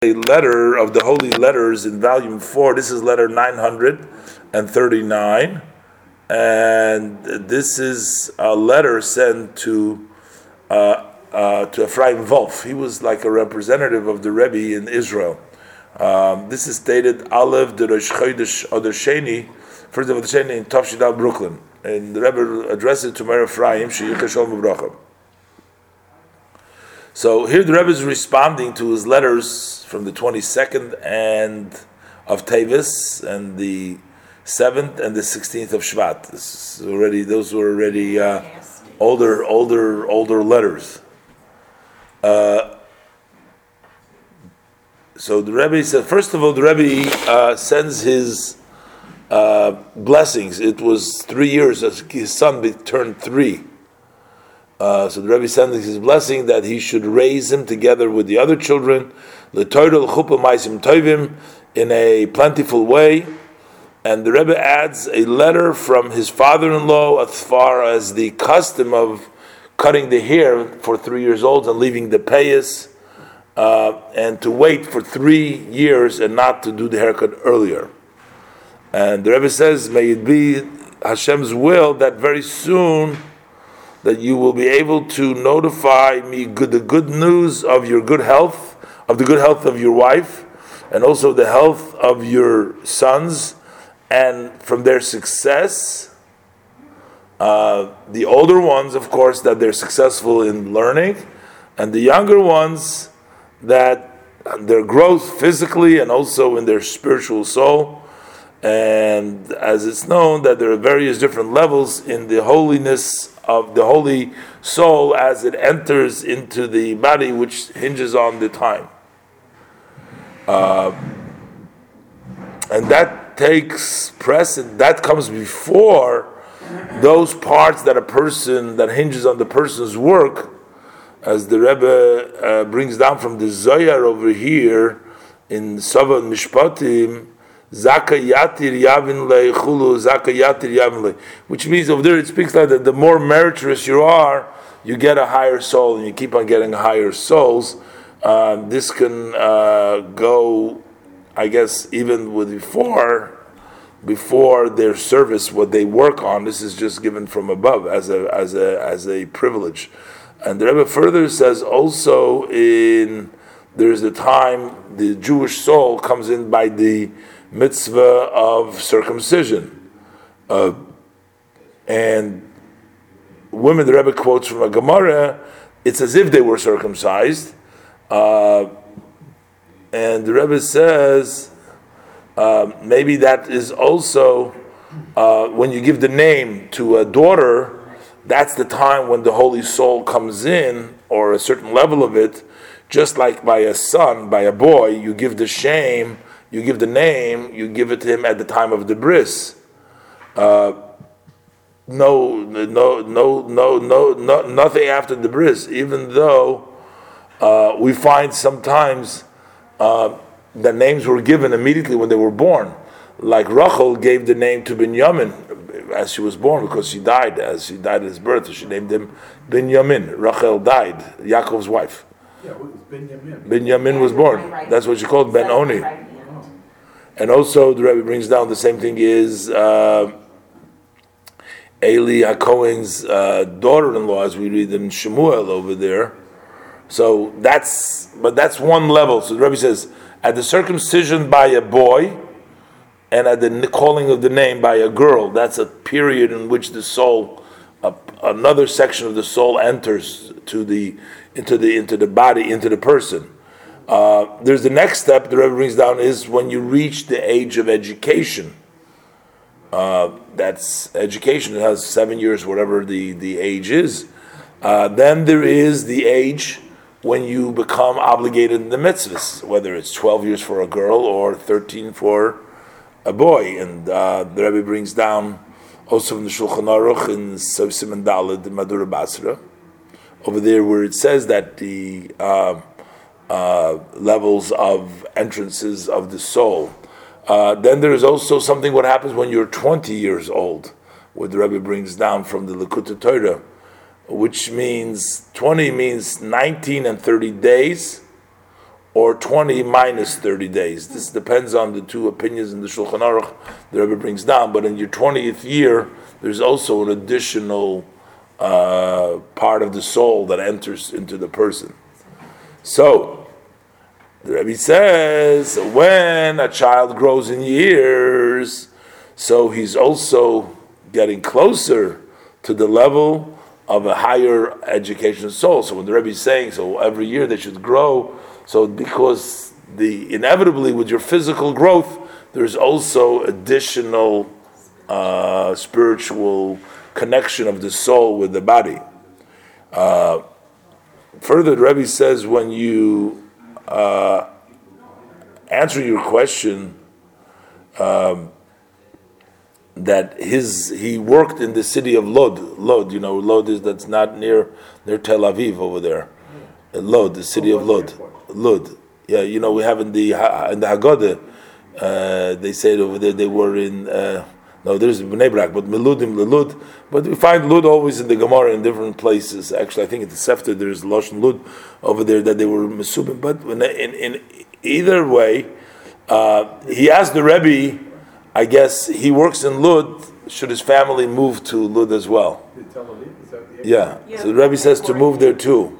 a letter of the Holy Letters in volume 4. This is letter 939, and this is a letter sent to Ephraim Wolf. He was like a representative of the Rebbe in Israel. This is dated Aleph de Rosh Chodesh Adar Sheni, first of Adar Sheni in Tafshidal, Brooklyn, and the Rebbe addressed it to Meir Ephraim Sheyichah Shalom U'Bracha. So here the Rebbe is responding to his letters from the 22nd and of Tevis and the 7th and the 16th of Shvat. Those were already older letters. So the Rebbe said, first of all, the Rebbe sends his blessings. It was 3 years as his son turned 3. So the Rebbe sends his blessing that he should raise him together with the other children, l'toidol chuppah ma'asim tovim, in a plentiful way. And the Rebbe adds a letter from his father-in-law as far as the custom of cutting the hair for 3 years old and leaving the payas, and to wait for 3 years and not to do the haircut earlier. And the Rebbe says, may it be Hashem's will that very soon that you will be able to notify me the good news of your good health, of the good health of your wife, and also the health of your sons, and from their success. The older ones, of course, that they're successful in learning, and the younger ones that their growth physically and also in their spiritual soul. And as it's known that there are various different levels in the holiness of the holy soul as it enters into the body, which hinges on the time. And that takes precedence, that comes before those parts that hinges on the person's work, as the Rebbe brings down from the Zohar over here in Sava Mishpatim, Zakayatir Yavin Le Chulu, Zakayatir Yavin Le, which means over there it speaks like that the more meritorious you are, you get a higher soul, and you keep on getting higher souls. This can go, I guess, even with before their service, what they work on. This is just given from above as a privilege. And the Rebbe further says also there's a time the Jewish soul comes in by the mitzvah of circumcision. And women, the Rebbe quotes from a Gemara, it's as if they were circumcised. And the Rebbe says, maybe that is also, when you give the name to a daughter, that's the time when the Holy Soul comes in, or a certain level of it, just like by a son, by a boy, you give the name, you give it to him at the time of the bris. Nothing after the bris, even though we find sometimes the names were given immediately when they were born. Like Rachel gave the name to Binyamin as she was born, because she died at his birth, so she named him Binyamin. Rachel died, Yaakov's wife. Yeah, it was Binyamin. Binyamin was born. That's what she called Ben Oni. And also the Rebbe brings down the same thing is Eli HaKohen's daughter-in-law, as we read in Shemuel over there. So that's one level. So the Rebbe says, at the circumcision by a boy, and at the calling of the name by a girl, that's a period in which the soul, another section of the soul enters into the body, into the person. There's the next step the Rebbe brings down is when you reach the age of education. That's education. It has 7 years, whatever the age is. Then there is the age when you become obligated in the mitzvahs, whether it's 12 years for a girl or 13 for a boy. And the Rebbe brings down also from the Shulchan Aruch in Siman Daled, the Madura Basra, over there where it says that the levels of entrances of the soul. Then there is also something what happens when you're 20 years old, what the Rebbe brings down from the Likutei Torah, which means 20 means 19 and 30 days, or 20 minus 30 days. This depends on the two opinions in the Shulchan Aruch the Rebbe brings down. But in your 20th year, there's also an additional part of the soul that enters into the person. So, the Rebbe says, when a child grows in years, so he's also getting closer to the level of a higher education soul. So when the Rebbe is saying, so every year they should grow, so because inevitably with your physical growth, there's also additional spiritual connection of the soul with the body. Further, the Rebbe says when you answer your question that he worked in the city of Lod. Lod, Lod that's not near Tel Aviv over there. Lod, the city of Lod. Lod. Yeah, we have in the Haggadah, they say over there they were in. No, there's Bnei Brak, but Meludim, Lud. But we find Lud always in the Gemara in different places. Actually, I think in the Sefter there's Lashon Lud over there that they were Mesubim. But in either way, he asked the Rebbe, I guess he works in Lud, should his family move to Lud as well? Yeah. So the Rebbe says to move there too.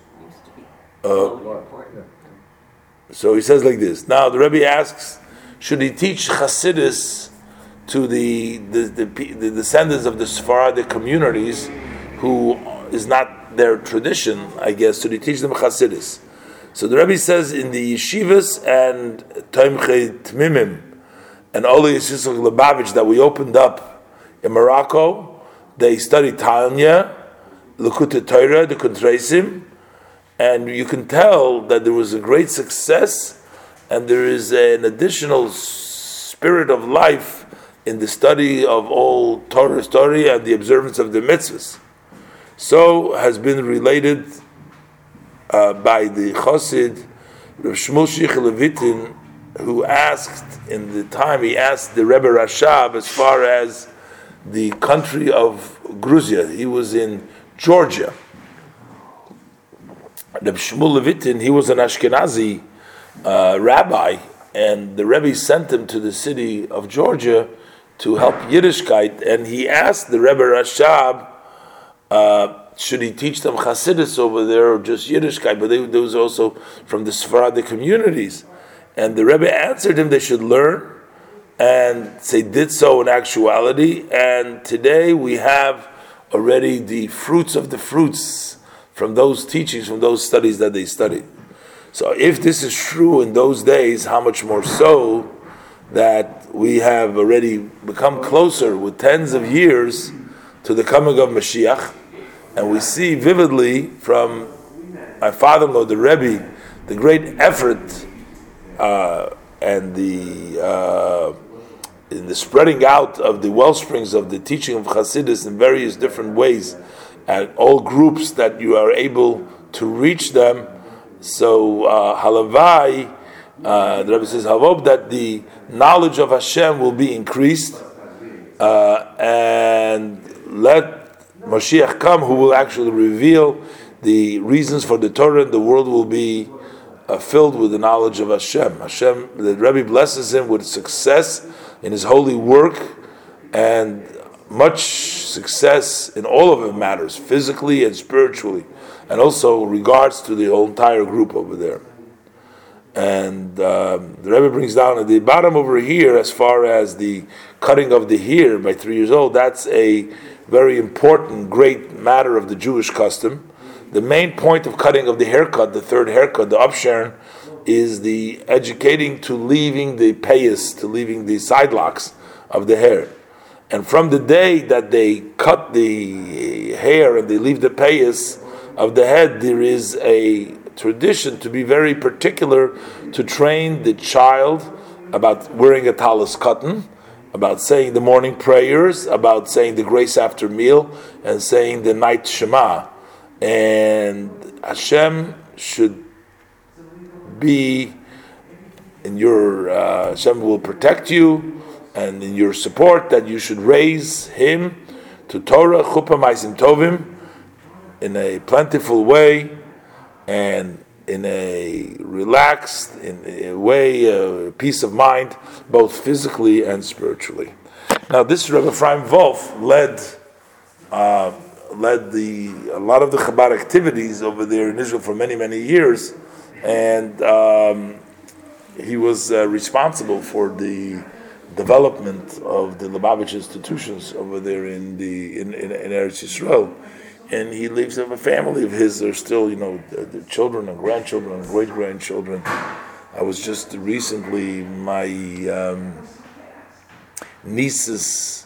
So he says like this. Now the Rebbe asks, should he teach Chassidus to the descendants of the Sephardic communities who is not their tradition, I guess, should he teach them Chassidus? So the Rebbe says in the yeshivas and Tomchei Tmimim and Oli Yisrael Lubavitch that we opened up in Morocco, they study Tanya, Likutei Torah, the Kuntreisim, and you can tell that there was a great success and there is an additional spirit of life in the study of all Torah story and the observance of the mitzvahs. So has been related by the Chassid Rav Shmuel Shich Levitin, who asked he asked the Rebbe Rashab as far as the country of Georgia. He was in Georgia. Rav Shmuel Levitin, he was an Ashkenazi rabbi, and the Rebbe sent him to the city of Georgia to help Yiddishkeit, and he asked the Rebbe Rashab, should he teach them Chassidus over there or just Yiddishkeit? But there was also from the Sephardic communities. And the Rebbe answered him they should learn, and they did so in actuality. And today we have already the fruits of the fruits from those teachings, from those studies that they studied. So if this is true in those days, how much more so that we have already become closer with tens of years to the coming of Mashiach, and we see vividly from my father-in-law, the Rebbe, the great effort and in the spreading out of the well springs of the teaching of Chassidus in various different ways, and all groups that you are able to reach them. So halavai, the Rebbe says, havob, that the knowledge of Hashem will be increased, and let Mashiach come, who will actually reveal the reasons for the Torah, and the world will be filled with the knowledge of Hashem. Hashem, the Rebbe blesses him with success in his holy work, and much success in all of it matters, physically and spiritually, and also regards to the whole entire group over there. And the Rebbe brings down at the bottom over here, as far as the cutting of the hair by 3 years old, that's a very important, great matter of the Jewish custom. The main point of cutting of the haircut, the third haircut, the upsharon, is the educating to leaving the payas, to leaving the side locks of the hair. And from the day that they cut the hair and they leave the payas of the head, there is a tradition to be very particular to train the child about wearing a talis cotton, about saying the morning prayers, about saying the grace after meal, and saying the night Shema. And Hashem should be in your, Hashem will protect you, and in your support that you should raise him to Torah, Chuppah Maisim Tovim, in a plentiful way, and in a relaxed, in a way, peace of mind, both physically and spiritually. Now, this Rebbe Ephraim Wolf led a lot of the Chabad activities over there in Israel for many, many years, and he was responsible for the development of the Lubavitch institutions over there in Eretz Yisrael. And he lives in a family of his. There's still, the children and grandchildren and great grandchildren. I was just recently my niece's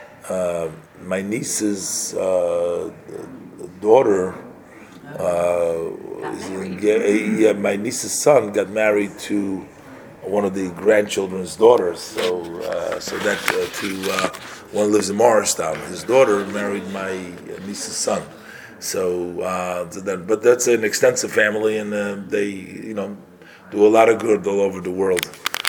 daughter. My niece's son got married to one of the grandchildren's daughters. So one lives in Morristown. His daughter married my niece's son. But that's an extensive family, and they, do a lot of good all over the world.